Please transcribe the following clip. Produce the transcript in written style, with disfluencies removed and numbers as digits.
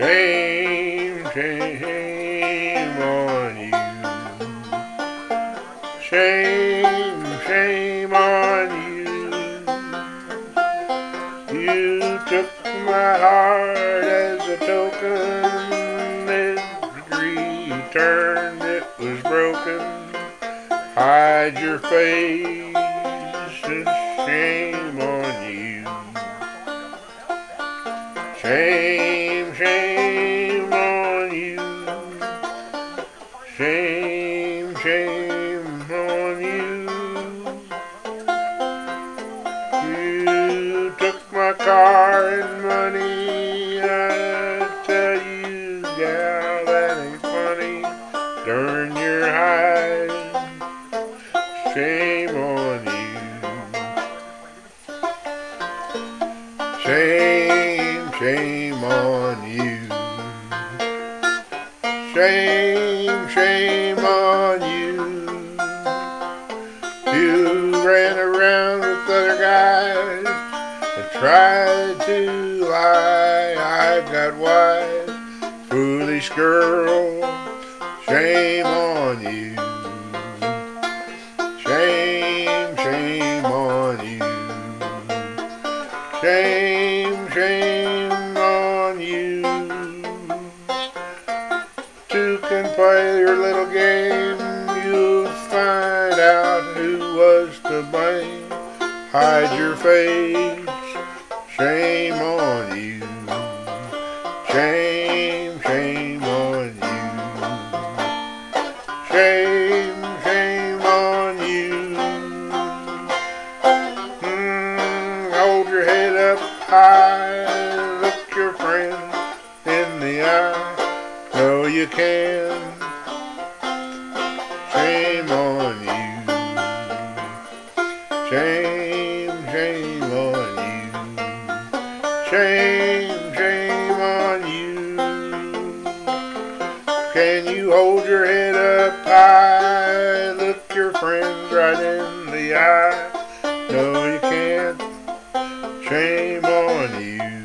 Shame, shame on you. Shame, shame on you. You took my heart as a token. Every turn it was broken. Hide your face, shame on you. Shame, shame on you. Shame, shame on you. You took my car and money. I tell you, gal, that ain't funny. Darn your hide. Shame on you. Shame, shame on you. Shame, shame on you. You ran around with other guys and tried to lie. I got wise, foolish girl. Shame on you. Shame, shame on you. Shame, shame on you. Two can play your little game. You'll find out who was to blame. Hide your face. Shame on you. Shame, shame on you. Shame, shame on you. Hold your head up high. Look your friend in the eye. Know you can. Shame on you. Shame, shame on you. Shame, shame on you. Can you hold your head up high? Look your friends right in the eye. No, you can't. Shame on you.